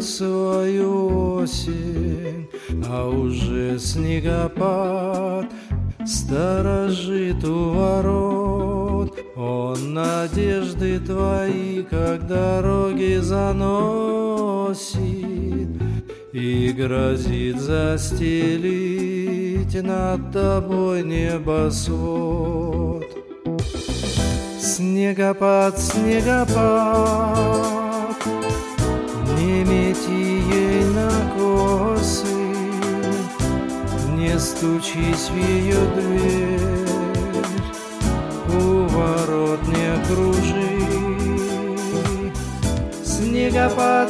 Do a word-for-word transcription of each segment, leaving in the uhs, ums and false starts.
ждет свою осень, а уже снегопад сторожит у ворот. Он надежды твои, как дороги заносит, и грозит застелить над тобой небосвод. Снегопад, снегопад, не мети ей на косы, не стучись в ее дверь, у ворот не кружи. Снегопад,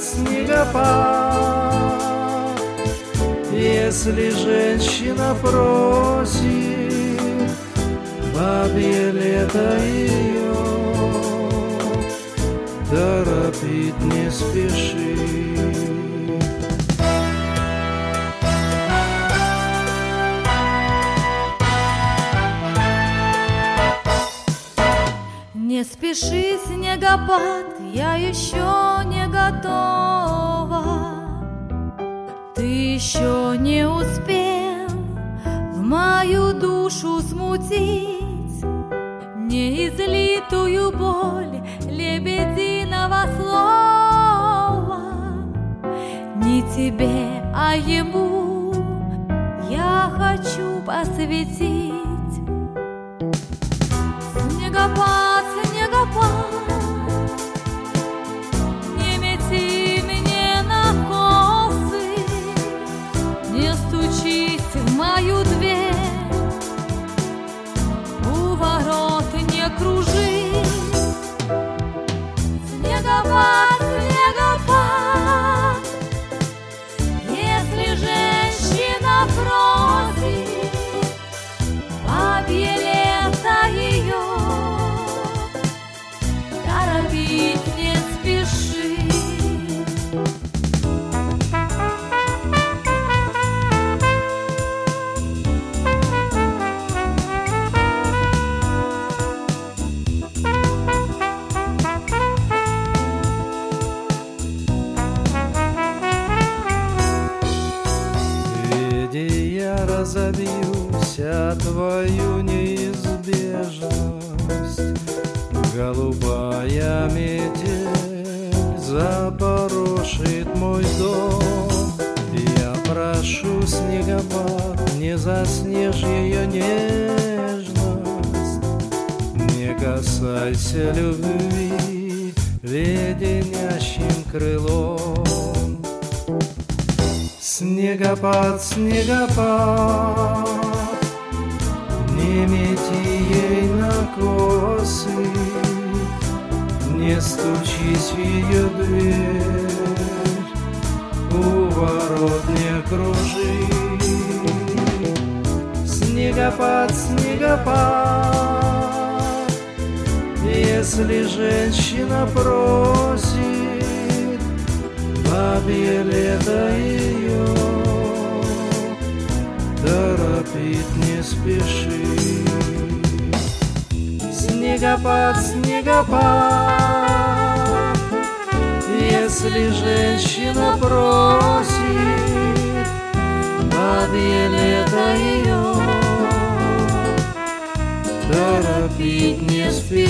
снегопад, если женщина просит бабье лето ее, торопить не спеши. Не спеши, снегопад, я еще не готова. Ты еще не успел в мою душу смутить неизлитую боль лебединого слова. Не тебе, а ему я хочу посвятить. Снегопад, снегопад, не мети мне на косы, не стучись в мою дверь, у ворот не кружи. Снегопад, снегопад, если женщина просит бабье лето ее, торопить не спеши. Где я разобьюсь о твою неизбежность, голубая метель запорошит мой дом. Я прошу, снегопад, не заснежь ее нежность, не касайся любви леденящим крылом. Снегопад, снегопад, не мети ей на косы, не стучись в ее дверь, у ворот не кружи. Снегопад, снегопад, если женщина просит бабье лето ее, торопить не спеши. Снегопад, снегопад, если женщина просит бабье лето ее, торопить не спеши.